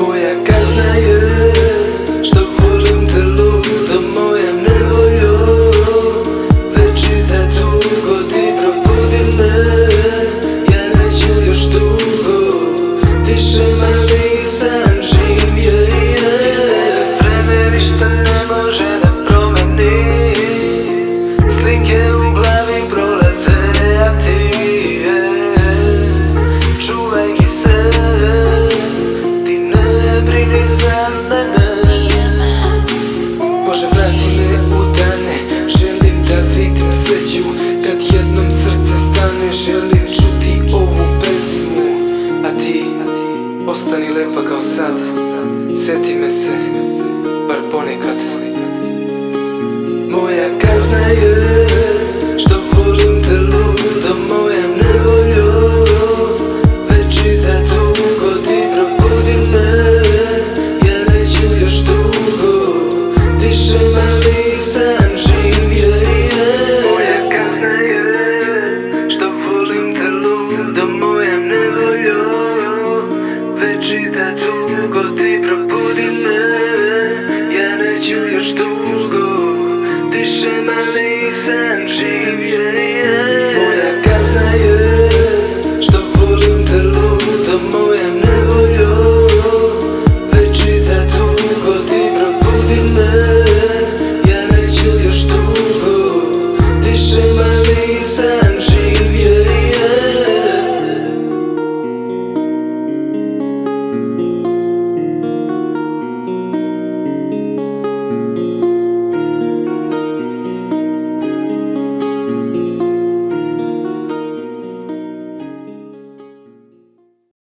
Moja kazna je što volim te ludo, moja nevoljo. Već i da dugo ti probudi me, ja neću još dugo. Dišem ali sam živ, vreme ništa ne može da promeni. Slike u glavi prolaze, a ti čuvaj mi se, ti ne brini za mene. Bože, vrati me u dane, želim da vidim sreću. Kad jednom srce stane, želim čuti ovu pesmu. A ti, ostani lepa kao sad, sjeti me se, bar ponekad. Moja kazna je što volim te ludo, moja nevoljo. Već i da dugo ti probudi me, ja neću još dugo. Dišem ali sam živ, Moja kazna je što volim te ludo, moja nevoljo. Već i da dugo ti probudi me, ja neću još dugo. Dišem ali sam živ, Moja kazna je što volim te ludo, moja nevoljo. Već i da dugo ti probudi me, ja neću još dugo. Dišem ali sam